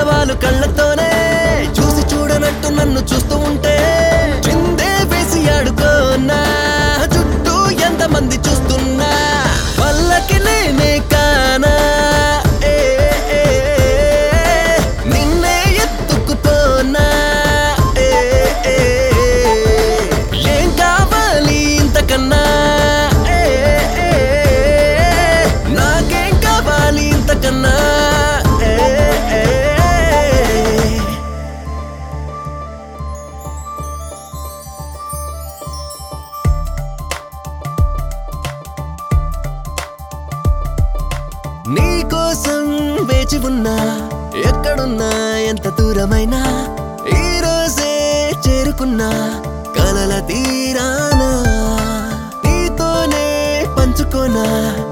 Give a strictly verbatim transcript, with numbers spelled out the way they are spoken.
పెదవాలు కళ్ళతోనే చూసి చూడనట్టు నన్ను చూస్తూ ఉంటే చిందే వేసి ఆడుకోనా చుట్టూ ఎంతమంది చూస్తున్నా వాళ్ళకి నేనే కానా ఏ, ఏ, ఏ, నిన్నే ఎత్తుకుపోనా ఏ, ఏ, ఏం కావాలి ఇంతకన్నా ఏ, ఏ, నాకేం కావాలి ఇంతకన్నా ఏ, ఏ, నీ కోసం వేచి ఉన్నా ఎక్కడున్నా ఎంత దూరమైనా ఈ రోజే చేరుకున్నా కలల తీరానా నీతోనే పంచుకోనా